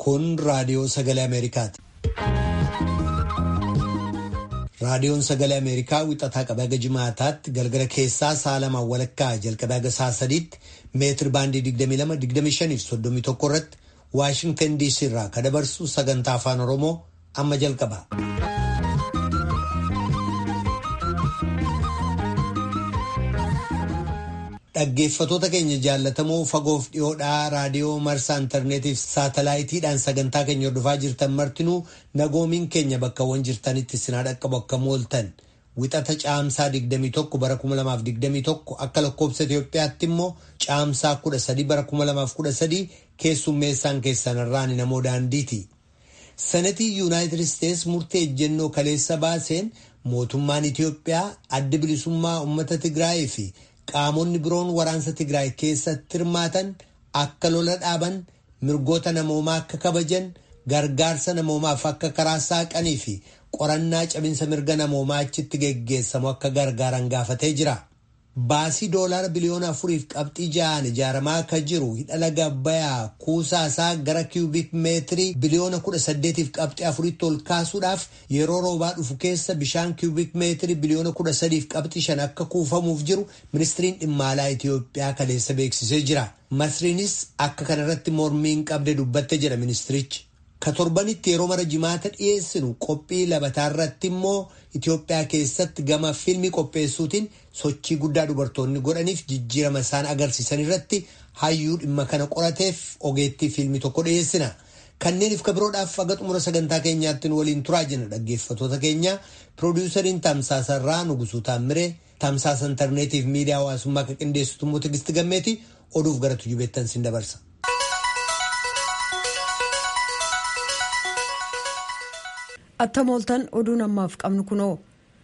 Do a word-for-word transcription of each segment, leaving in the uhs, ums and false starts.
Kun raadiyoo sagalee Ameerikaati. Raadiyoon sagalee Ameerikaa wixataa qabee haga jimaataatti galgala keessaa sa'a lamaan walakkaa jalqabee haga sa'a sadiitti meetir baandii digdamii lama digdamii shanii fi soddomii tokko irratti Waashingtan D C irraa kan dabarsu sagantaa afaan Oromoo amma jalqaba. Dhaggeeffatoota keenya jaallatamoo fagoof dhiyoodhaa raadiyoo marsaa intarneetiif saatalaayitiidhaan sagantaa keenya hordofaa jirtan martinuu nagoomiin keenya bakkawwan jirtanitti sinaa dhaqqabu akka mooltan wixata caamsaa digdamii tokko bara kuma lamaaf digdamii tokko akka lakkoobsa Itoophiyaatti immoo caamsaa kudha sadii bara kuma lamaaf kudha sadii keessummeessaan keessanirraan namoo daandiiti. Senetii Yuunaayitid Isteets murtee ejjennoo kaleessa baaseen mootummaan Itoophiyaa adda bilisummaa uummata Tigraayii fi qaamonni biroon waraansa Tigraay keessatti hirmaatan akka lola dhaaban, mirgoota namoomaa akka kabajan, gargaarsa namoomaaf akka karaa saaqanii fi qorannaa cabinsa mirga namoomaa achitti geggeessamu akka gargaaran gaafatee jira. Baasii doolaara biliyoona afuriif qabxii ja'aan ijaaramaa akka jiru hidha laga Abbayyaa kuusaa isaa gara kiiyubiik meetirii biliyoona kudha saddeetiif qabxii afuritti ol kaasuudhaaf yeroo roobaa dhufu keessa bishaan kiiyubiik meetirii biliyoona kudha sadiif qabxii shan akka kuufamuuf jiru ministiriin dhimma alaa Itoophiyaa kaleessa beeksisee jira. Masriinis akka kanarratti mormii hin qabne dubbatte jedha ministirichi. Ka torbanitti yeroo mara jimaata dhiyeessinu qophii labataa irratti immoo Itoophiyaa keessatti gama fiilmii qopheessuutiin sochii guddaa dubartoonni godhaniif jijjiirama isaan agarsiisan irratti hayyuu dhimma kana qorateef ogeettii fiilmii tokko dhiyeessina. Kanneeniif kabiroodhaaf haga xumura sagantaa keenyaatti waliin turaa jenna dhaggeeffatoota keenya. Piroodyuusariin Tamsaasarraa Nugusuu Taammiree, Tamsaasa intarneetiif miidiyaa hawaasummaa akka qindeessitu immoo Tigistii Gammeeti oduuf gara tujubeettan sin dabarsa. Attamooltan oduun ammaaf qabnu kunoo.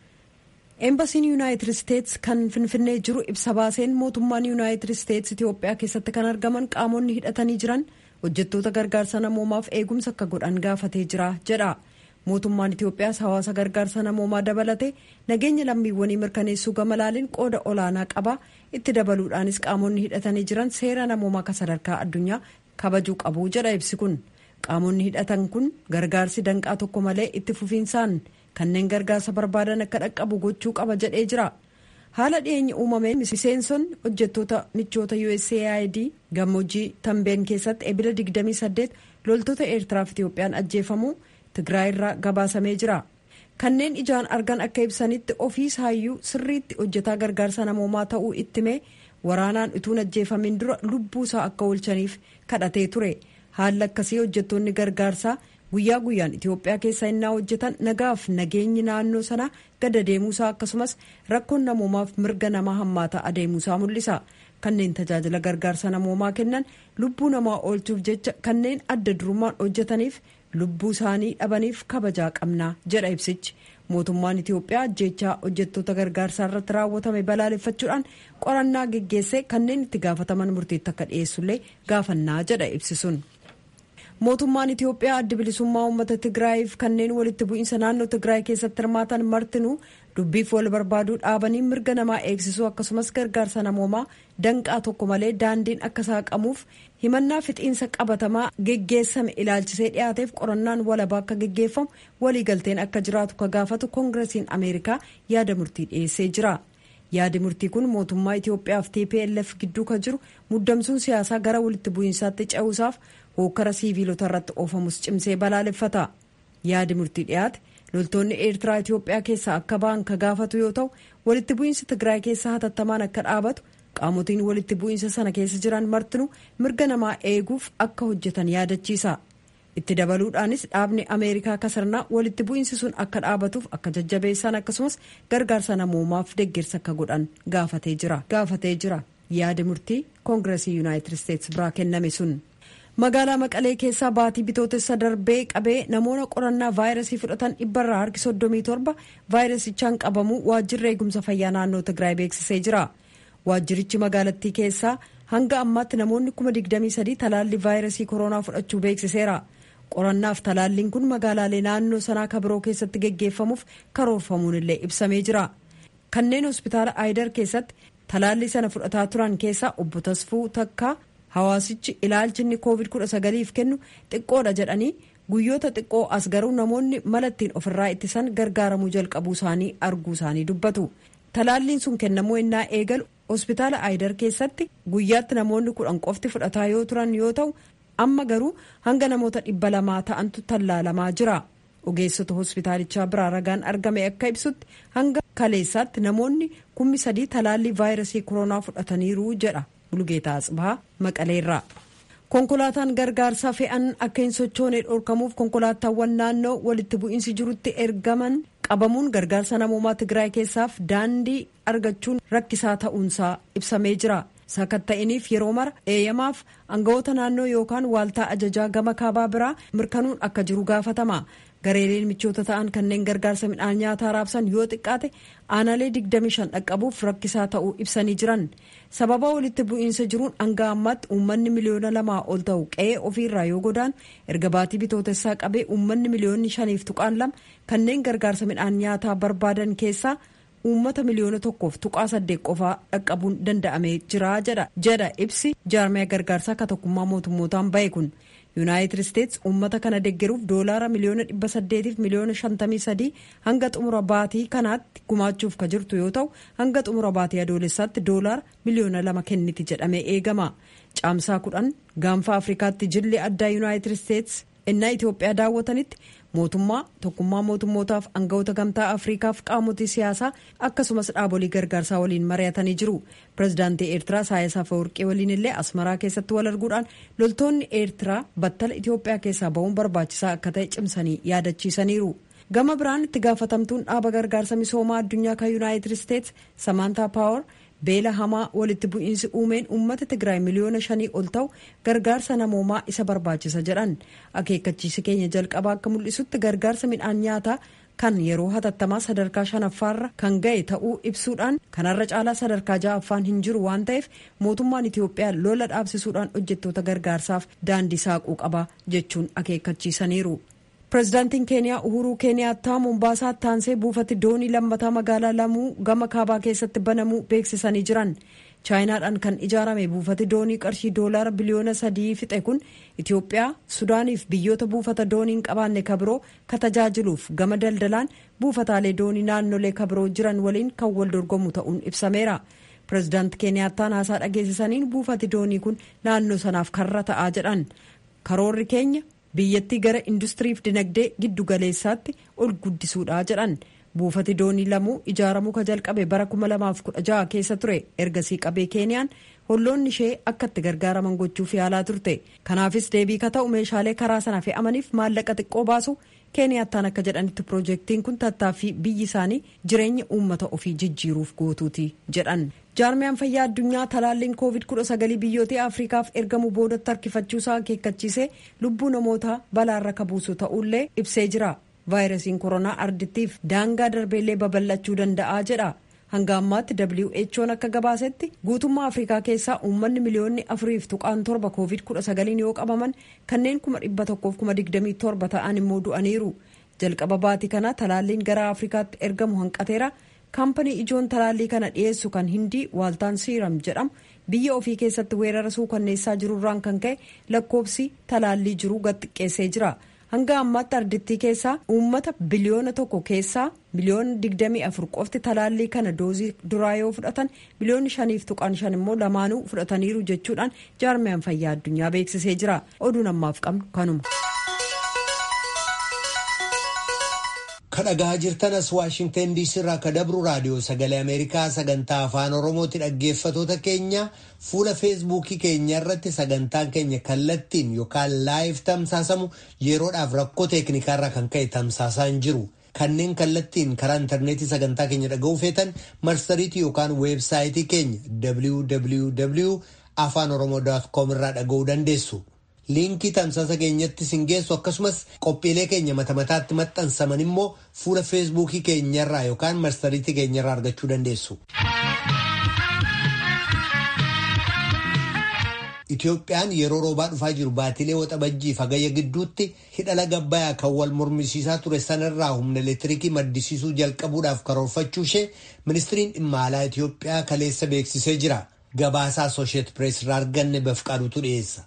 Eembasiin Yuunaayitid Isteets kan Finfinnee jiru ibsa baaseen mootummaan Yuunaayitid Isteets Itoophiyaa keessatti kan argaman qaamonni hidhatanii jiran hojjettoota gargaarsa namoomaaf eegumsa akka godhan gaafatee jira jedha. Mootummaan Itoophiyaas hawaasa gargaarsa namoomaa dabalate nageenya lammiiwwanii mirkaneessuu gama laaliin qooda olaanaa qaba. Itti dabaluudhaanis qaamonni hidhatanii jiran seera namoomaa kan sadarkaa addunyaa kabajuu qabu jedha ibsi kun. Qaamonni hidhatan kun gargaarsi danqaa tokko malee itti fufiinsaan kanneen gargaarsa barbaadan akka dhaqqabu gochuu qaba jedhee jira. Haala dhiyeenya uumameen miseensonni hojjettoota michoota U S A I D gammoojjii Tambeen keessatti ebila digdamii saddeet loltoota Eertiraaf Itoophiyaan ajjeefamuu Tigraay irraa gabaasamee jira. Kanneen ijaan argan akka ibsanitti ofiis hayyuu sirriitti hojjetaa gargaarsa namoomaa ta'uu ittime waraanaan utuun ajjeefamin dura lubbuusaa akka oolchaniif kadhatee ture. Haalli akkasii hojjettoonni gargaarsaa guyyaa guyyaan Itoophiyaa keessa innaa hojjetan nagaaf nageenyi naannoo sanaa gada deemuusaa akkasumas rakkoon namoomaaf mirga namaa hammaataa adeemuusaa mul'isa. Kanneen tajaajila gargaarsa namoomaa kennan lubbuu namaa oolchuuf jecha kanneen adda durummaan hojjetaniif lubbuu isaanii dhabaniif kabajaa qabnaa jedha ibsichi. Mootummaan Itoophiyaa ajjeechaa hojjettoota gargaarsaa irratti raawwatame balaaleffachuudhaan qorannaa geggeessee kanneen itti gaafataman murtiitti akka dhiyeessullee gaafannaa jedha ibsi sun. Mootummaan Itoophiyaa adda bilisummaa uummata Tigraayiif kanneen walitti bu'iinsa naannoo Tigraay keessatti hirmaatan martinuu dubbiif wal barbaaduu dhaabanii mirga namaa eegsisuu akkasumas gargaarsa namoomaa danqaa tokko malee daandiin akka saaqamuuf himannaa fixiinsa qabatamaa geggeessame ilaalchisee dhiyaateef qorannaan walabaa akka geggeeffamu waliigalteen akka jiraatu ka gaafatu koongiresiin Ameerikaa yaada murtii dhiyeessee jira. Yaadi murtii kun mootummaa Itoophiyaaf T P L F gidduu ka jiru muddamsuun siyaasaa gara walitti bu'iinsaatti ce'uusaaf hokkara siiviilota irratti oofamus cimsee balaaleffata. Yaadi murtii dhiyaate loltoonni Eertiraa Itoophiyaa keessaa akka ba'an ka gaafatu yoo ta'u walitti bu'iinsi Tigraay keessaa hatattamaan akka dhaabatu qaamotiin walitti bu'iinsa sana keessa jiran martinuu mirga namaa eeguuf akka hojjetan yaadachiisa. Itti dabaluudhaanis dhaabni Ameerikaa kasarnaa walitti bu'iinsi sun akka dhaabatuuf akka jajjabeessan akkasumas gargaarsa namoomaaf deeggarsa akka godhan gaafatee jira. Gaafatee jira. Yaadi murtii Koongiresii Yuunaayitid Isteets biraa kenname sun. Magaalaa Maqalee keessaa baatii bitootessa darbee qabee namoota qorannaa vaayirasii fudhatan dhibbarraa harki soddomii torba vaayirasichaan qabamuu waajjirri eegumsa fayyaa naannoo Tigraay beeksisee jira. Waajjirichi magaalattii keessaa hanga ammaatti namoonni kuma digdamii sadii talaallii vaayirasii koronaa fudhachuu beeksiseera. Qorannaaf talaalliin kun magaalaalee naannoo sanaa kabiroo keessatti geggeeffamuuf karoorfamuun illee ibsamee jira. Kanneen hospitaala Aayidar keessatti talaallii sana fudhataa turan keessaa obbo Tasfuu Takkaa hawaasichi ilaalchinni koovid kudha sagaliif kennu xiqqoodha jedhanii guyyoota xiqqoo as garuu namoonni mala ittiin ofirraa ittisan gargaaramuu jalqabuu isaanii arguu isaanii dubbatu. Talaalliin sun kennamuu innaa eegalu hospitaala Aayidar keessatti guyyaatti namoonni kudhan qofti fudhataa yoo turan yoo ta'u amma garuu hanga namoota dhibba lamaa ta'antu tallaalamaa jira. Ogeessota hospitaalichaa biraa ragaan argame akka ibsutti hanga kaleessaatti namoonni kummi sadii talaallii vaayirasii koronaa fudhataniiru jedha Mulugeetaa Atsibahaa Maqaleerraa. Konkolaataan gargaarsaa fe'an akka hin sochoone dhorkamuuf konkolaataawwan naannoo walitti bu'iinsi jirutti ergaman qabamuun gargaarsa namoomaa Tigraay keessaaf daandii argachuun rakkisaa ta'uunsaa ibsamee jira. Sakatta'iniif yeroo mara eeyyamaaf aangawoota naannoo yookaan waaltaa ajajaa gama kaabaa biraa mirkanuun akka jiru gaafatama. Gareeleen michoota ta'an kanneen gargaarsa midhaan nyaataa raabsan yoo xiqqaate aanaalee digdamii shan dhaqqabuuf rakkisaa ta'uu ibsanii jiran. Sababa walitti bu'iinsa jiruun hanga ammaatti uummanni miliyoona lamaa ol ta'u qe'ee ofiirraa yoo godaan erga baatii bitootessaa qabee uummanni miliyoonni shaniif tuqaan lama kanneen gargaarsa midhaan nyaataa barbaadan keessaa uummata miliyoona tokkoof tuqaa saddeet qofaa dhaqqabuun danda'amee jira jedha jedha ibsi jaarmiyaa gargaarsaa ka tokkummaa mootummootaan bahe kun. Yuunaayitid Isteets uummata kana deggeruuf doolaara miliyoona dhibba saddeetiif miliyoona shantamii sadii hanga xumura baatii kanaatti gumaachuuf ka jirtu yoo ta'u hanga xumura baatii adoolessaatti doolaara miliyoona lama kenniti jedhamee eegama. Caamsaa kudhan gaanfa Afrikaatti jilli addaa Yuunaayitid Isteets innaa Itoophiyaa daawwatanitti mootummaa tokkummaa mootummootaaf aangawoota gamtaa Afrikaaf qaamotii siyaasaa akkasumas dhaabolee gargaarsaa waliin mari'atanii jiru. Pireezidaantii Eertiraa Isaayyaas Afeworqii waliin illee Asmaraa keessatti wal arguudhaan loltoonni Eertiraa battala Itoophiyaa keessaa ba'uun barbaachisaa akka ta'e cimsanii yaadachiisaniiru. Gama biraan itti gaafatamtuun dhaaba gargaarsa misoomaa addunyaa kan Yuunaayitid Isteets Samaantaa Paawar beela hamaa walitti bu'iinsi uumeen uummata Tigraay miliyoona shanii ol ta'u gargaarsa namoomaa isa barbaachisa jedhan. Akeekkachiisi keenya jalqabaa akka mul'isutti gargaarsa midhaan nyaataa kan yeroo hatattamaa sadarkaa shanaffaarra kan ga'e ta'uu ibsuudhaan kanarra caalaa sadarkaa ja'affaan hin jiru waan ta'eef mootummaan Itoophiyaa lola dhaabsisuudhaan hojjettoota gargaarsaaf daandii saaquu qaba jechuun akeekkachiisaniiru. Pireezidaantiin Keeniyaa Uhuruu Keeniyaattaa Mombaasaatti taansee buufati doonii lammataa magaalaa Lamuu gama kaabaa keessatti banamuu beeksisanii jiran. Chaayinaadhaan kan ijaarame buufati doonii qarshii doolaara biliyoona sadii fixe kun Itoophiyaa, Sudaaniif biyyoota buufata doonii hin qabaanne kabiroo ka tajaajiluuf gama daldalaan buufataalee doonii naannolee kabiroo jiran waliin kan wal dorgomu ta'uun ibsameera. Pireezidaanti Keeniyaattaan haasaa dhageessisaniin buufati doonii kun naannoo sanaaf karra ta'aa jedhan. Karoorri keenya biyyattii gara industiriif dinagdee giddu galeessaatti ol guddisuudha jedhan. Buufati doonii Lamuu ijaaramuu ka jalqabe bara kuma lamaaf kudha jaha keessa ture. Ergasii qabee Keeniyaan holloonni ishee akka itti gargaaraman gochuuf yaalaa turte. Kanaafis deebii ka ta'u meeshaalee karaa sana fe'amaniif maallaqa xiqqoo baasu. Keeniyaattaan akka jedhanitti piroojeektiin kun tattaaffii biyyi isaanii jireenya uummata ofii jijjiiruuf gootuuti jedhan. Jaarmiyaan fayyaa addunyaa talaalliin koovid kudha sagalii biyyoota Afrikaaf ergamu boodatti harkifachuusaa akeekkachiisee lubbuu namootaa balaarra ka buusu ta'ullee ibsee jira. Vaayirasiin koronaa ardittiif daangaa darbeellee babal'achuu danda'a jedha. Hanga ammaatti W H O'n akka gabaasetti guutummaa Afrikaa keessaa uummanni miliyoonni afuriif tuqaan torba koovid kudha sagaliin yoo qabaman kanneen kuma dhibba tokkoof kuma digdamii torba ta'an immoo du'aniiru. Jalqaba baatii kana talaalliin gara Afrikaatti ergamu hanqateera. Kaampanii ijoon talaallii kana dhiyeessu kan Hindii waaltaan Siiram jedhamu biyya ofii keessatti weerara suukanneessaa jirurraan kan ka'e lakkoofsi talaallii jiru gad xiqqeessee jira. Hanga ammaatti ardittii keessaa uummata biliyoona tokko keessaa miliyoona digdamii afur qofti talaallii kana doozii duraa yoo fudhatan biliyoonni shaniif tuqaan shan immoo lamaanuu fudhataniiru jechuudhaan jaarmiyaan fayyaa addunyaa beeksisee jira. Oduun ammaaf qabnu kanuma. Kadhagaa jirtanas Waashingtan D C irraa ka dabru raadiyoo sagalee Ameerikaa sagantaa afaan Oromooti. Dhaggeeffatoota keenya fuula feesbuukii keenya irratti sagantaan keenya kallattiin yookaan laayiv tamsaasamu yeroodhaaf rakkoo teeknikaarraa kan ka'e tamsaasaa hin jiru. Kanneen kallattiin karaa intarneetii sagantaa keenya dhaga'uu feetan marsariitii yookaan weebsaayitii keenya w w w dot afaan oromoo dot com irraa dhaga'uu dandeessu. Liinkii tamsaasa keenyatti singeessu akkasumas qophiilee keenya mata mataatti maxxansaman immoo fuula feesbuukii keenyarraa yookaan marsariitii keenyarraa argachuu dandeessu. Itoophiyaan yeroo roobaa dhufaa jiru baatilee waxabajjii fagayya gidduutti hidha laga Abbayyaa kan wal mormisiisaa ture sanarraa humna elektiriikii maddisiisuu jalqabuudhaaf karoorfachuu ishee ministiriin dhimma alaa Itoophiyaa kaleessa beeksisee jira. Gabaasaa Associated Press irraa arganne Bafqaaduutu dhiyeessa.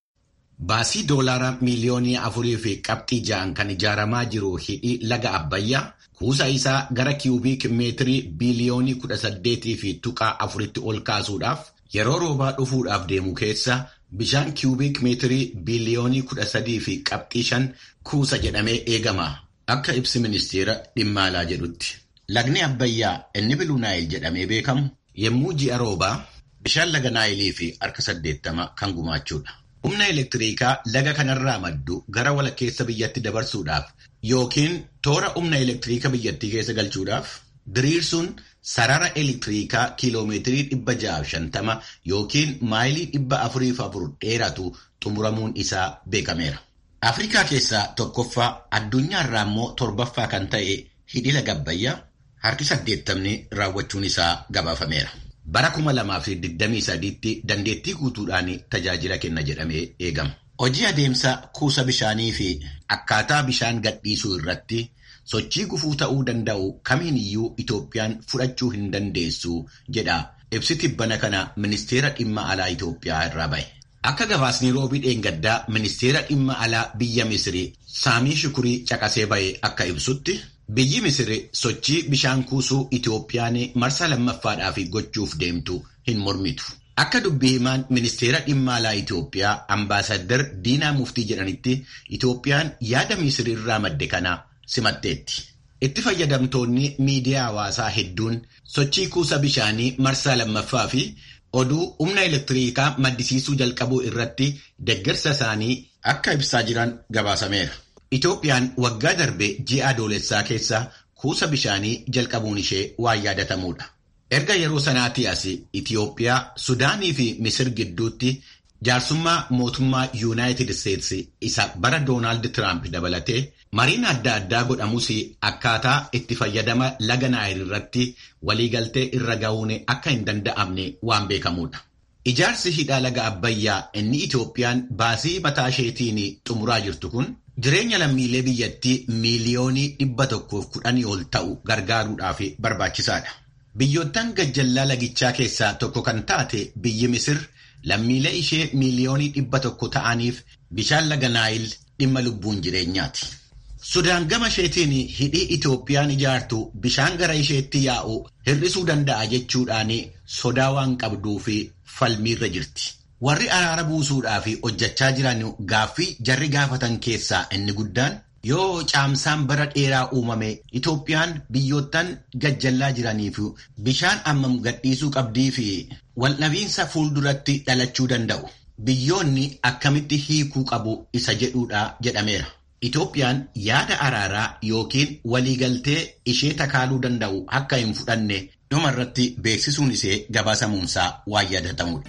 Baasii doolaara miiliyoonii afurii fi qabxii ja'an kan ijaaramaa jiru hidhi laga Abbayyaa kuusa isaa gara kiiyubiik meetirii biiliyoonii kudha saddeetii fi tuqaa afuritti ol kaasuudhaaf yeroo roobaa dhufuudhaaf deemu keessa bishaan kiiyubiik meetirii biiliyoonii kudha sadii fi qabxii shan kuusa jedhamee eegama. Akka ibsi ministeera dhimma alaa jedhutti. Lagni Abbayyaa inni Biluu Naayil jedhamee beekamu yommuu ji'a roobaa bishaan laga Naayilii fi harka saddeettama kan gumaachuudha. Humna elektiriikaa laga kanarraa maddu gara walakkeessa biyyatti dabarsuudhaaf yookiin toora humna elektiriikaa biyyattii keessa galchuudhaaf diriirsuun sarara elektiriikaa kiiloomeetirii dhibba ja'aaf shantama yookiin maayilii dhibba afuriif afur dheeratu xumuramuun isaa beekameera. Afrikaa keessaa tokkoffaa addunyaarraa immoo torbaffaa kan ta'e hidhi laga Abbayyaa harki saddeettamni raawwachuun isaa gabaafameera. Bara kuma lamaa fi digdamii sadiitti dandeettii guutuudhaan tajaajila kenna jedhamee eegama. Hojii adeemsa kuusa bishaanii fi akkaataa bishaan gadhiisuu irratti sochii gufuu ta'uu danda'u kamiin iyyuu Itoophiyaan fudhachuu hin dandeessu jedha ibsi tibbana kana ministeera dhimma alaa Itoophiyaa irraa bahe. Akka gabaasni roobii dheengaddaa ministeera dhimma alaa biyya Misiri Saamii Shukurii caqasee bahe akka ibsutti biyyi Misiri sochii bishaan kuusuu Itoophiyaan marsaa lammaffaadhaaf gochuuf deemtu hin mormitu. Akka dubbii himaan ministeera dhimma alaa Itoophiyaa ambaasaddar Diinaa Muftii jedhanitti Itoophiyaan yaada Misiri irraa madde kana simatteetti. Itti fayyadamtoonni miidiyaa hawaasaa hedduun sochii kuusa bishaanii marsaa lammaffaa fi oduu humna elektiriikaa maddisiisuu jalqabuu irratti deeggarsa isaanii akka ibsaa jiran gabaasameera. Itoophiyaan waggaa darbe ji'a adoolessaa keessa kuusa bishaanii jalqabuun ishee waan yaadatamuudha. Erga yeroo sanaatii as Itoophiyaa, Sudaanii fi Misir gidduutti jaarsummaa mootummaa Yuunaayitid Isteetsi isa bara Doonaald Tiraamp dabalatee mariin adda addaa godhamus akkaataa itti fayyadama laga Naayil irratti waliigaltee irra ga'uun akka hin danda'amne waan beekamuudha. Ijaarsi hidha laga Abbayyaa inni Itoophiyaan baasii mataa isheetiin xumuraa jirtu kun jireenya lammiilee biyyattii miiliyoonii dhibba tokkoof kudhanii ol ta'u gargaaruudhaaf barbaachisaadha. Biyyoottan gajjallaa lagichaa keessaa tokko kan taate biyyi Misir lammiilee ishee miiliyoonii dhibba tokko ta'aniif bishaan laga Naayil dhimma lubbuun jireenyaati. Sudaan gama isheetiin hidhi Itoophiyaan ijaartu bishaan gara isheetti yaa'u hir'isuu danda'a jechuudhaan sodaa waan qabduu fi falmiirra jirti. Warri araara buusuudhaaf hojjechaa jiran gaaffii jarri gaafatan keessaa inni guddaan yoo caamsaan bara dheeraa uumame Itoophiyaan biyyoottan gajjallaa jiraniif bishaan ammam gadhiisuu qabdii fi waldhabiinsa fuulduratti dhalachuu danda'u. Biyyoonni akkamitti hiikuu qabu isa jedhuudha jedhameera. Itoophiyaan yaada araaraa yookiin waliigaltee ishee takaaluu danda'u akka hin fudhanne dhumarratti beeksisuun ishee gabaasamuunsaa waan yaadatamudha.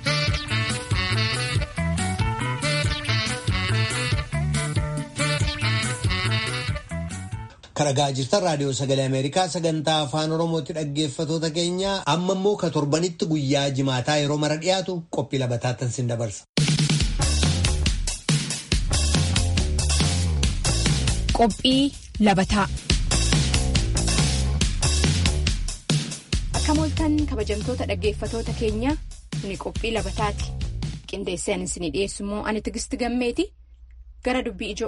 Kan dhagaa jirtan raadiyoo sagalee Ameerikaa sagantaa afaan Oromootti dhaggeeffatoota keenya amma immoo ka torbanitti guyyaa jimaataa yeroo mara dhiyaatu qophii labataatan sin dabarsa. Qophii labataa. Akka mooltan kabajamtoota dhaggeeffatoota keenya kuni qophii labataati. Qindeessaan isin dhiyeessu immoo ani Tigisti Gammeeti gara dubbii ijoo.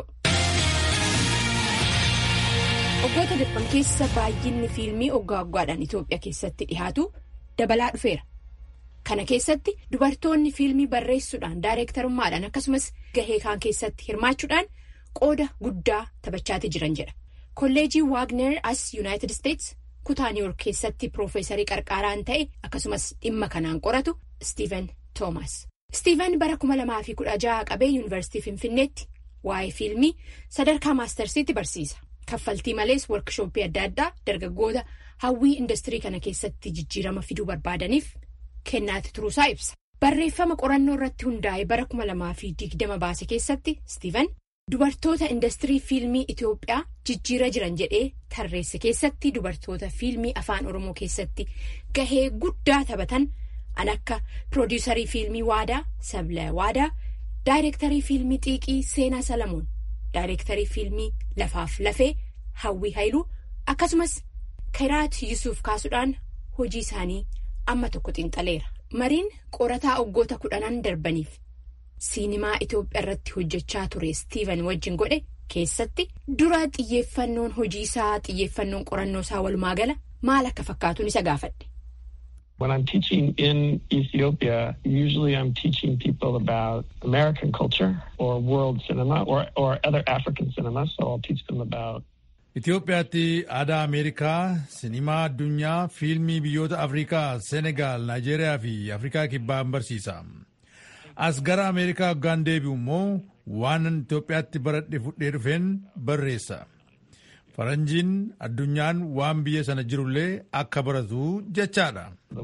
Waggoota darban keessa baay'inni fiilmii waggaa waggaadhaan Itoophiyaa keessatti dhiyaatu dabalaa dhufeera. Kana keessatti dubartoonni fiilmii barreessuudhaan daayireektarummaadhaan akkasumas gahee kaan keessatti hirmaachuudhaan qooda guddaa taphachaati jiran jedha. Kolleejii Waagner as Yuunaayitid Isteets kutaa Niiwuork keessatti piroofeesarii qarqaaraan ta'e akkasumas dhimma kanaan qoratu Steven Toomas. Steven bara kuma lamaa fi kudha jaha qabee Yuunivarsiitii Finfinneetti waa'ee fiilmii sadarkaa maastarsiitti barsiisa. Kaffaltii malees workshooppii adda addaa dargaggoota hawwii industirii kana keessatti jijjiirama fiduu barbaadaniif kennaati turuusaa ibsa. Barreeffama qorannoo irratti hundaa'e bara kuma lamaa fi digdama baase keessatti Steven dubartoota industirii fiilmii Itoophiyaa jijjiira jiran jedhee tarreesse keessatti dubartoota fiilmii afaan Oromoo keessatti gahee guddaa taphatan an akka piroodiisarii fiilmii Waadaa Sabla Waadaa, daayireektarii fiilmii Xiiqii Seenaa Salamoon, daayireektarii fiilmii Lafaaf Lafee Hawwii Haayiluu akkasumas Kiraat Yusuuf kaasuudhaan hojii isaanii amma tokko xinxaleera mariin qorataa waggoota kudhanan darbaniif siinimaa Itoophiyaa irratti hojjechaa ture Steven wajjin godhe keessatti dura xiyyeeffannoon hojii isaa xiyyeeffannoon qorannoo isaa walumaa gala maal akka fakkaatuun isa gaafadhe. When I'm teaching in Ethiopia, usually I'm teaching people about American culture or world cinema or, or other African cinema. So I'll teach them about... Itoophiyaatti aadaa Ameerikaa, sinimaa addunyaa, fiilmii biyyoota Afrikaa, Senegaal, Naayijeeriyaa fi Afrikaa kibbaa barsiisa. As gara Ameerikaa hoggaan deebi'u immoo waan Itoophiyaatti baradhe fudhee dhufeen barreessa. Faranjiin addunyaan waan biyya sana jirullee akka baratu jechaadha.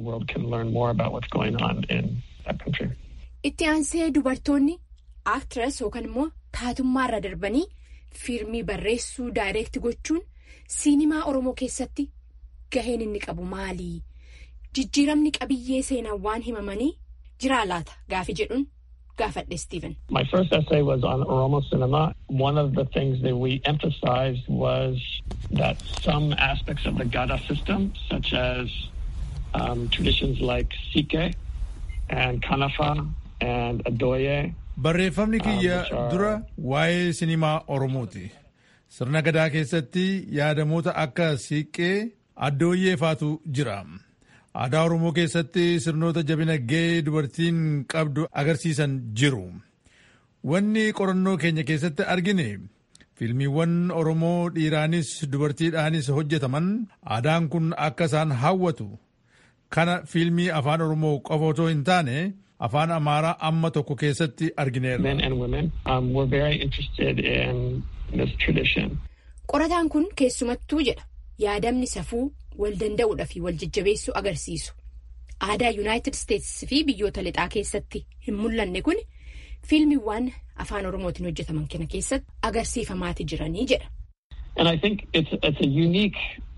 Itti aansee dubartoonni actress yookaan immoo taatummaarra darbanii fiilmii barreessuu daayireekti gochuun siinimaa Oromoo keessatti gaheen inni qabu maali? Jijjiiramni qabiyyee seenaa waan himamanii jiraa laata gaafi jedhuun gaafadhe Steven. My first essay was on Oromo cinema. One of the things that we emphasized was that some aspects of the Gada system, such as um, traditions like Sike and Kanafa and Adoye. Barreeffamni kiyya dura waa'ee sinimaa Oromooti. Sirna gadaa keessatti yaadamoota akka Siiqqee, Addooyyee faatu jira. Aadaa Oromoo keessatti sirnoota jabina gahee dubartiin qabdu agarsiisan jiru. Wanni qorannoo keenya keessatti argine fiilmiiwwan Oromoo dhiiraanis dubartiidhaanis hojjetaman aadaan kun akka isaan hawwatu. Kana fiilmii afaan Oromoo qofa otoo hin taane afaan Amaaraa amma tokko keessatti argineerra. Men and women um, were very interested in this tradition. Qorataan kun keessumattuu jedha yaadamni safuu wal danda'uudha fi wal jajjabeessuu agarsiisu. Aadaa United States fi biyyoota lixaa keessatti hin mul'anne kun fiilmiiwwan afaan Oromootiin hojjetaman kana keessatti agarsiifamaati jiranii jedha. And I think it's, it's a unique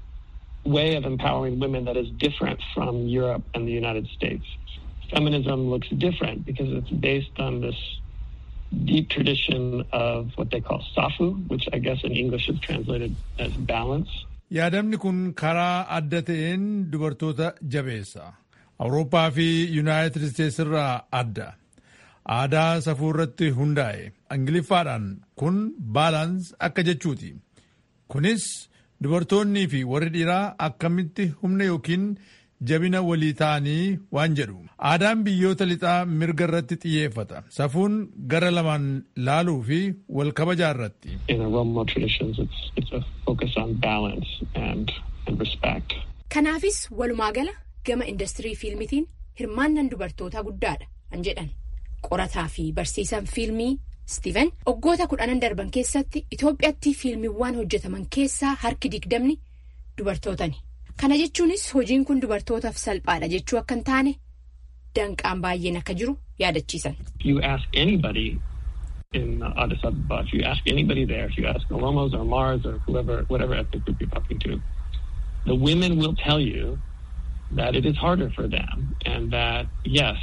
way of empowering women that is different from Europe and the United States. Feminism looks different because it's based on this deep tradition of what they call safu, which I guess in English is translated as balance. Yaadamni kun karaa adda ta'een dubartoota jabeessa. Awurooppaa fi Yuunaayitid Isteetsi irraa adda. Aadaa safuu irratti hundaa'e. Ingiliffaadhaan kun baalaans akka jechuuti. Kunis dubartoonnii fi warri dhiiraa akkamitti humna yookiin jabina walii ta'anii waan jedhu. Aadaan biyyoota lixaa mirga irratti xiyyeeffata. Safuun gara lamaan laaluu fi wal kabajaa irratti. In Oromo traditions, it's, it's a focus on balance and, and respect. Kanaafis walumaa gala gama industirii fiilmitiin hirmaannaan dubartootaa guddaadha an jedhan. Qorataa fi barsiisaan fiilmii Steven waggoota kudhanan darban keessatti Itoophiyaatti fiilmiiwwan hojjetaman keessaa harki digdamni dubartootani. Kana jechuunis hojiin kun dubartootaaf salphaadha jechuu akka hin taane danqaan baay'een akka jiru yaadachiisan. If you ask anybody in Addis Ababa, if you ask anybody there, if you ask Oromos or Mars or whoever, whatever ethnic group you're talking to, the women will tell you that it is harder for them and that, yes,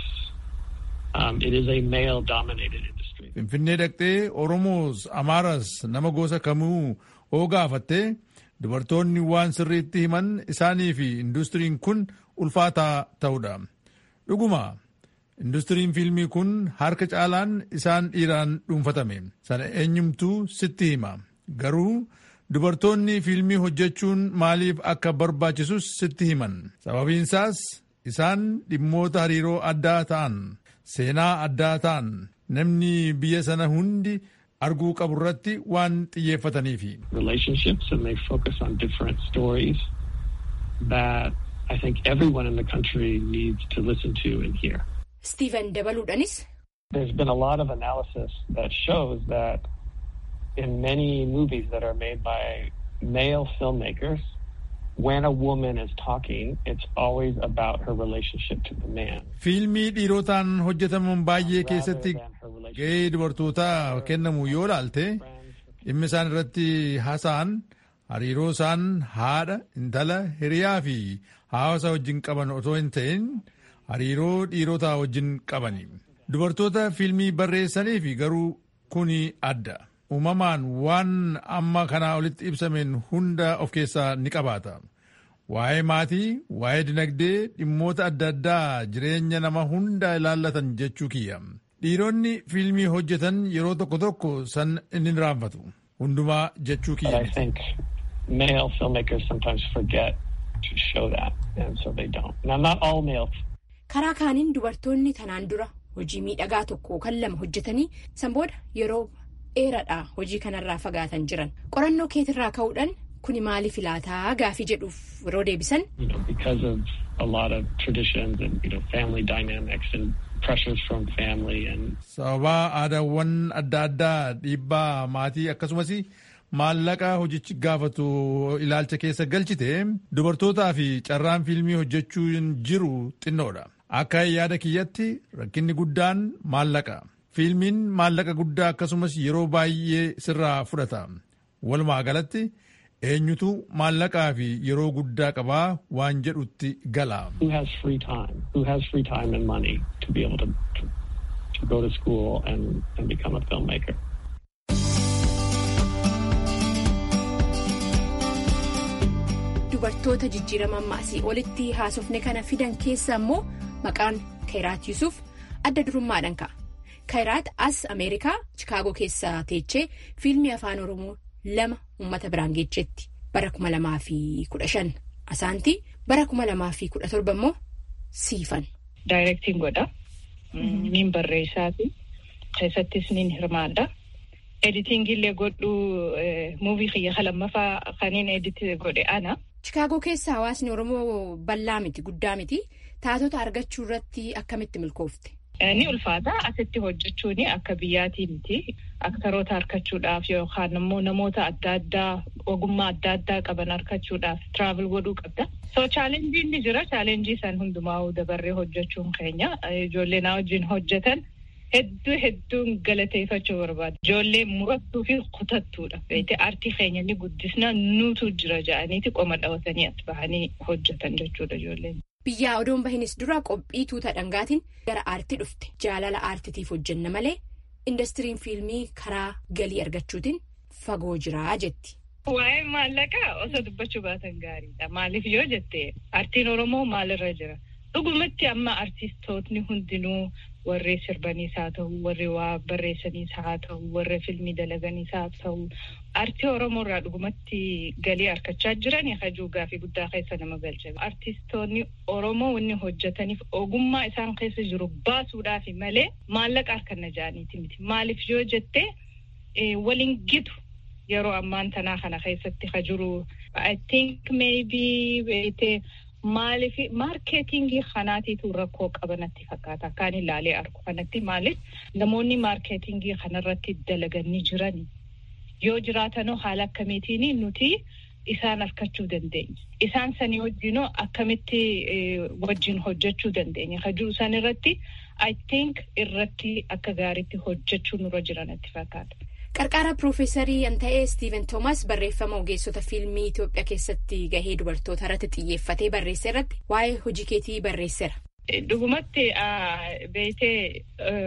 um, it is a male-dominated industry. Finfinnee dhaqxee Oromoos, Amaaras nama gosa kamuu oo gaafattee dubartoonni waan sirriitti himan isaanii fi industiriin kun ulfaataa ta'uudha. Dhuguma industiriin fiilmii kun harka caalaan isaan dhiiraan dhuunfatame. Sana eenyumtuu sitti hima. Garuu dubartoonni fiilmii hojjechuun maaliif akka barbaachisus sitti himan. Sababiinsaas isaan dhimmoota hariiroo addaa ta'an, seenaa addaa ta'an, namni biyya sana hundi arguu qabu irratti waan xiyyeeffataniifi. Relationships and they focus on different stories that I think everyone in the country needs to listen to and hear. Steven dabaluudhanis. There's been a lot of analysis that shows that in many movies that are made by male filmmakers, when a woman is talking, it's always about her relationship to the man. Fiilmii dhiirotaan hojjetaman baay'ee keessatti gahee dubartootaa kennamu yoo ilaalte dhimmi isaan irratti haasa'an hariiroo isaan haadha, intala, hiriyaa fi hawaasa wajjin qaban otoo hin ta'in hariiroo dhiirotaa wajjin qabani. Dubartoota fiilmii barreessanii fi garuu kuni adda. Uumamaan waan amma kanaa olitti ibsameen hunda of keessaa ni qabaata. waa'ee maatii, waa'ee dinagdee, dhimmoota adda addaa jireenya nama hunda ilaallatan jechuu kiyya. Dhiironni fiilmii hojjetan yeroo tokko tokko san inni raanfatu. Hundumaa jechuu kiyya. But I think male filmmakers sometimes forget to show that, and so they don't. Now, not all male. Karaa kaaniin dubartoonni tanaan dura hojii miidhagaa tokko kan lama hojjetanii san booda yeroo dheeraadhaa hojii kanarraa fagaatan jiran. Qorannoo keetirraa ka'uudhaan kuni maaliif ilaataa gaafii jedhuuf yeroo deebisan. You know, because of a lot of traditions and, you know, family dynamics and pressures from family and. Sababa aadaawwan adda addaa dhiibbaa maatii akkasumas maallaqa hojichi gaafatu ilaalcha keessa galchite dubartootaa fi carraan fiilmii hojjechuun jiru xinnoodha. Akka yaada kiyyatti rakkinni guddaan maallaqa. Fiilmiin maallaqa guddaa akkasumas yeroo baay'ee sirraa fudhata. Walumaa galatti eenyutu maallaqaa fi yeroo guddaa qabaa waan jedhutti gala. Who has free time? Who has free time and money to be able to, to, to go to school and, and become a filmmaker? Dubartoota jijjiirama ammaasii olitti haasofne kana fidan keessa immoo maqaan Kayiraat Yusuf adda durummaadhaan ka'a. Kayiraat as Ameerikaa Chikaagoo keessa teechee fiilmii afaan Oromoo lama uummata biraan geecheetti bara kuma lamaa fi kudha shan asaantii bara kuma lamaa fi kudha torba immoo siifan. Daayirektiin godha. Niin barreessaati. Keessattis niin hirmaadha. Editingillee godhu muuvii kiyya lammaffaa kaniin edit godhe ana. Chikaagoo keessa hawaasni Oromoo bal'aa miti guddaa miti taatota argachuu irratti akkamitti milkoofte? Ni ulfaata asitti hojjechuun akka biyyaatii miti aktaroota harkachuudhaaf yookaan immoo namoota adda addaa ogummaa adda addaa qaban harkachuudhaaf travel godhuu qabda. So chaalenjiin ni jira chaalenjii san hundumaa dabarree hojjechuun keenya ijoollee na wajjin hojjetan hedduu hedduun galateeffachuu barbaada. Ijoollee murattuu fi kutattuudha. Beekte aartii keenya ni guddisna nuutu jira ja'aniiti qoma dhawatanii as bahanii hojjetan jechuudha ijoolleen. Biyyaa odoon bahinis dura qophii tuuta dhangaatiin gara aartii dhufte. Jaalala aartitiif hojjenna malee indastiriin fiilmii karaa galii argachuutiin fagoo jiraa jetti. Waa'ee maallaqaa osoo dubbachuu baatan gaariidha. Maaliif yoo jette aartiin Oromoo maalirra jira? Dhugumatti amma aartistootni hundinuu warri sirbaniis haa ta'u, warri waa barreessaniis haa ta'u, warri fiilmii dalaganiis haa ta'u, aartii Oromoo irraa dhugumatti galii harkachaa jiran hajuu gaafii guddaa keessa nama galcha. Aartistoonni Oromoo wanni hojjetaniif ogummaa isaan keessa jiru baasuudhaaf malee maallaqa harkanna jaaniiti miti. Maaliif yoo jette waliin gitu yeroo ammaan tanaa kana keessatti hajuru. I think maybe beete maaliif maarkeetingii kanaatiitu rakkoo qabanatti fakkaata. Kaan ilaalee argu kanatti maaliif namoonni maarkeetingii kanarratti dalaganii jirani. Yoo jiraatanoo haala akkamiitiin nuti isaan harkachuu dandeenya. Isaan sanii wajjinoo akkamitti wajjin hojjechuu dandeenya. Hajuu isaan irratti I think irratti akka gaariitti hojjechuu nurra jiranatti fakkaata. Qarqara Piroofeesarii an ta'ee Steven Thomas barreeffama ogeessota fiilmii Itoophiyaa keessatti gahee dubartoota irratti xiyyeeffatee barreesse irratti waa'ee hojii keetii barreesseera. Dhugumatti beetee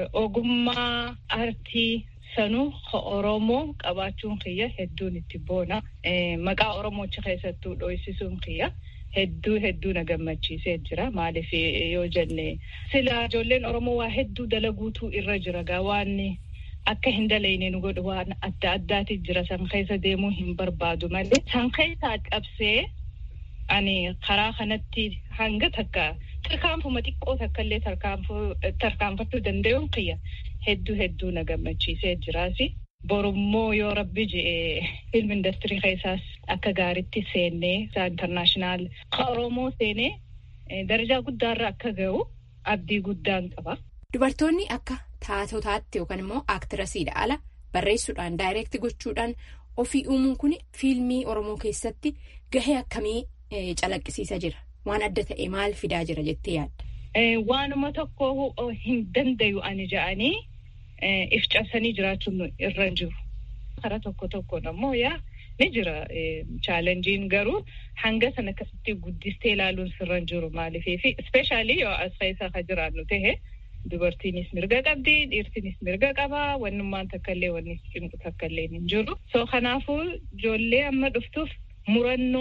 ogummaa aartii sanuu Oromoo qabaachuun kiyya hedduun itti boona. Maqaa Oromoochi keessattuu dho'isisuun kiyya hedduu hedduu na gammachiisee jira. Maaliif yoo jenne sila ijoolleen Oromoo waa hedduu dalaguutu irra jira gaa waan akka hin dalayne nu godhu waan adda addaati jira san keessa deemuu hin barbaadu malee san keessaa qabsee ani karaa kanatti hanga takka tarkaanfuma xiqqoo takka illee tarkaanfachuu danda'uun kiyya hedduu hedduu na gammachiisee jiraasi. Borummoo yoo rabbi je'e film industirii keessaas akka gaariitti seennee internaashinaal Oromoo seenee darajaa guddaarra akka ga'u abdii guddaan qaba. Dubartoonni akka taatotaatti yookaan immoo aaktirasiidha ala barreessuudhaan daayireekti gochuudhaan ofii uumuun kun fiilmii Oromoo keessatti gahee akkamii calaqqisiisa jira? Waan adda ta'e maal fidaa jira jettee yaadda? Waanuma tokko hin dandayu ani ja'anii if cabsanii jiraachuun irra jiru. Karaa tokko tokkoon ammoo yaa ni jira chaalenjiin garuu hanga sana akkasitti guddistee ilaaluun sirra jiru maaliifi ispeeshaalii yoo as keessa ka jiraannu ta'e dubartiinis mirga qabdi dhiirtiinis mirga qaba wannummaan takkallee wanni cinqu takkallee hin jiru. So kanaafuu ijoollee amma dhuftuuf murannoo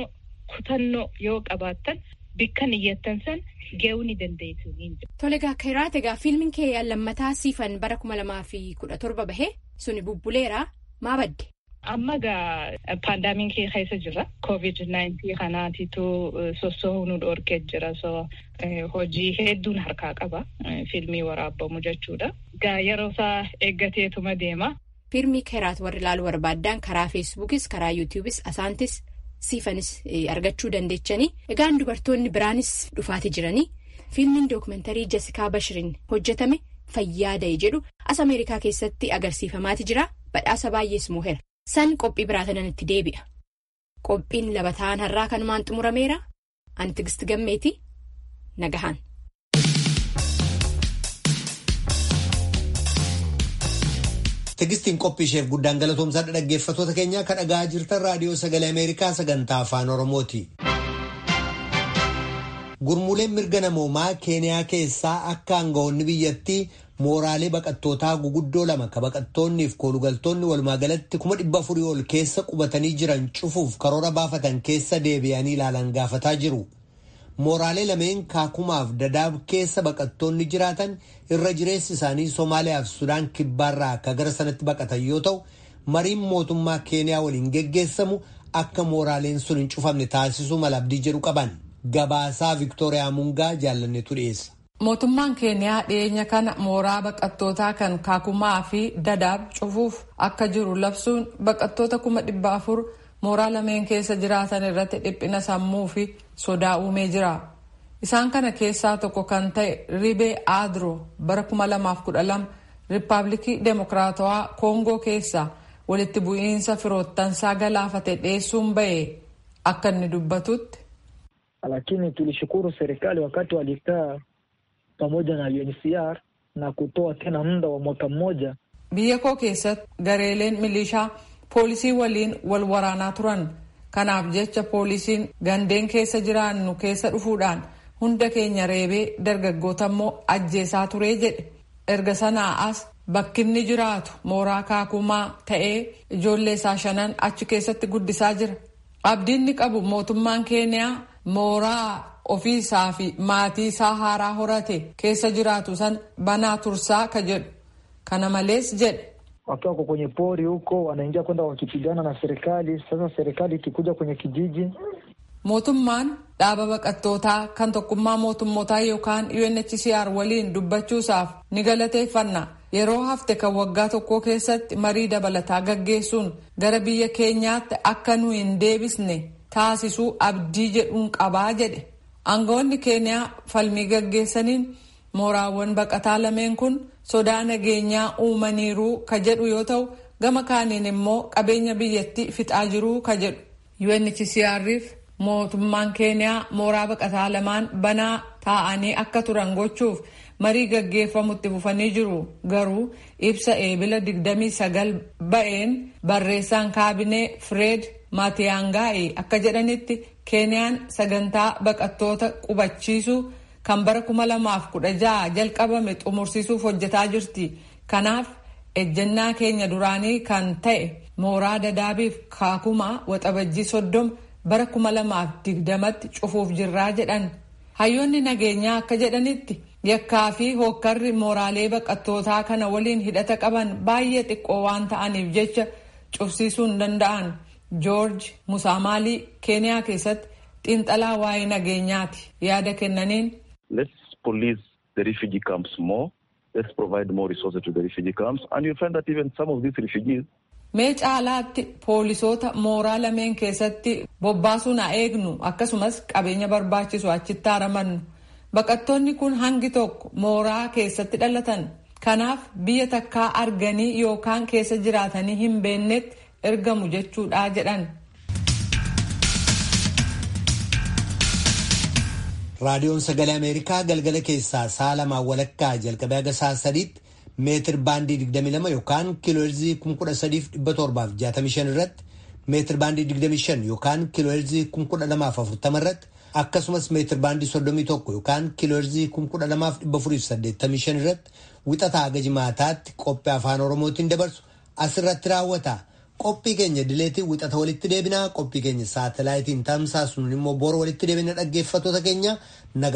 kutannoo yoo qabaattan bikkan iyyattan san ga'uu ni dandeessu. Tole egaa Kiraat, egaa fiilmiin kee lammataa siifan bara kuma lamaa fi kudha torba bahee suni bubbuleera maa badde? Amma gaa paandaamikii keessa jira. covid nineteen kanaatitu sossoo nu dhorkee jira. So hojii hedduun harkaa qaba fiilmii waraabbamu jechuudha. Gaa yeroo isaa eeggateetuma deema. Fiilmii Kiraat warri ilaaluu barbaadan karaa feesbuukis karaa yuutuubis asaantis siifanis argachuu dandeechanii. Egaan dubartoonni biraanis dhufaati jiranii. Fiilmiin dookumentarii Jessikaa Bashiriin hojjetame Fayyaada'e jedhu as Ameerikaa keessatti agarsiifamaati jira. Badhaasa baay'ees moo'eera. San qophii biraatanan itti deebi'a. Qophiin labataan har'aa kanumaan xumurameera. Ani Tigist Gammeeti. Nagahaan. Tigistiin qophii isheef guddaan galatoomsaa dhaggeeffattoota keenyaa kan dhaga'aa jirtan raadiyoo sagalee Ameerikaa sagantaa afaan Oromooti. Gurmuuleen mirga namoomaa Keeniyaa keessaa akka aangawoonni biyyattii mooraalee baqattootaa guguddoo lama ka baqattoonniif koolugaltoonni walumaa galatti kuma dhibba afurii ol keessa qubatanii jiran cufuuf karoora baafatan keessa deebi'anii ilaalan gaafataa jiru. Mooraalee lameen Kaakumaaf Dadaab keessa baqattoonni jiraatan irra jireessi isaanii Somaaliyaaf Sudaan kibbaarraa akka gara sanatti baqatan yoo ta'u, mariin mootummaa Keeniyaa waliin geggeessamu akka mooraaleen sun hin cufamne taasisuu mala abdii jedhu qaban. Gabaasaa Viktooriyaa Mungaa jaallannetu dhiyeessa. Mootummaan Keeniyaa dhiyeenya kana mooraa baqattootaa kan Kaakumaa fi Dadaab cufuuf akka jiru labsuun baqattoota kuma dhibba afur mooraa lameen keessa jiraatan irratti dhiphina sammuu fi sodaa uumee jira. Isaan kana keessaa tokko kan ta'e Ribee Aadroo bara kuma lamaaf kudha lama Riippaabilikii Demokiraatawaa Koongoo keessa walitti bu'iinsa firoottansaa galaafate dheessuun ba'e akka inni dubbatutti. Lakini tulishukuru serikali wakati walikaa pamoja na U N H C R na kutoa tena muda wa mwaka mmoja. Biyya koo keessatti gareeleen milishaa poolisii waliin wal waraanaa turan. Kanaaf jecha poolisiin gandeen keessa jiraannu keessa dhufuudhaan hunda keenya reebee dargaggoota immoo ajjeesaa ture jedhe. Erga sanaa as bakkinni jiraatu mooraa Kaakumaa ta'ee ijoollee isaa shanan achi keessatti guddisaa jira. Abdiinni qabu mootummaan Keeniyaa mooraa ofii isaa fi maatii isaa haaraa horate keessa jiraatu san banaa tursaa ka jedhu. Kana malees jedhe. Wakiwa kwenye pori huko wanaingia kwenda wakipigana na serikali. Sasa serikali ikikuja kwenye kijiji. Mootummaan dhaaba baqattootaa kan tokkummaa mootummootaa yookaan U N H C R waliin dubbachuusaaf ni galateeffanna. Yeroo hafte kan waggaa tokko keessatti marii dabalataa gaggeessuun gara biyya keenyaatti akka nu hin deebisne taasisuu abdii jedhuun qabaa jedhe. Aangawoonni Keeniyaa falmii gaggeessaniin mooraawwan baqataa lameen kun sodaa nageenyaa uumaniiruu ka jedhu yoo ta'u, gama kaaniin immoo qabeenya biyyatti fixaa jiruu ka jedhu. U N H C R'if mootummaan Keeniyaa mooraa baqataa lamaan banaa taa'anii akka turan gochuuf marii gaggeeffamutti fufanii jiru. Garuu ibsa eebila digdamii sagal ba'een barreessaan kaabinee Fred Matiang'i akka jedhanitti Keeniyaan sagantaa baqattoota qubachiisuu kan bara kuma lamaaf kudha jaha jalqabame xumursiisuuf hojjetaa jirti. Kanaaf ejjennaa keenya duraanii kan ta'e mooraa Dadaabiif Kaakumaa waxabajjii soddoma bara kuma lamaaf digdamatti cufuuf jirraa jedhan. Hayyoonni nageenyaa akka jedhanitti yakkaa fi hookkarri mooraalee baqattootaa kana waliin hidhata qaban baay'ee xiqqoo waan ta'aniif jecha cufsiisuu hin danda'an. George Musamali Keeniyaa keessatti xiinxalaa waa'ee nageenyaati yaada kennaniin. Let's police the refugee camps more. Let's provide more resources to the refugee camps. And you find that even some of these refugees. Mee caalaatti poolisoota mooraa lameen keessatti bobbaasuun haa eegnu akkasumas qabeenya barbaachisu achitti aramannu. Baqattoonni kun hangi tokko mooraa keessatti dhalatan. Kanaaf biyya takkaa arganii yookaan keessa jiraatanii hin beennetti ergamu jechuudha jedhan. Raadiyoon Sagalee Ameerikaa galgala keessaa sa'a lamaan walakkaa jalqabee haga sa'a sadiitti meetir baandii digdamii lama yookaan kiilooherzii kuma kudha sadiif dhibba torbaaf jaatamii shan irratti, meetir baandii digdamii shan yookaan kiilooherzii kuma kudha lamaaf afurtama irratti, akkasumas meetir baandii soddomii tokko yookaan kiilooherzii kuma kudha lamaaf dhibba afuriif saddeettamii shan irratti wixataa haga jimaataatti qophii afaan Oromootiin dabarsu asirratti raawwata. qophii keenya dileetiin wixata walitti deebinaa qophii keenya saatalaayitiin tamsaasuun immoo boru walitti deebina dhaggeeffattoota keenya.